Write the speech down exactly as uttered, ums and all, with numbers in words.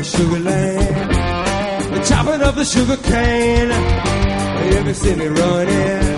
sugar land, the chopping of the sugar cane. You can see me running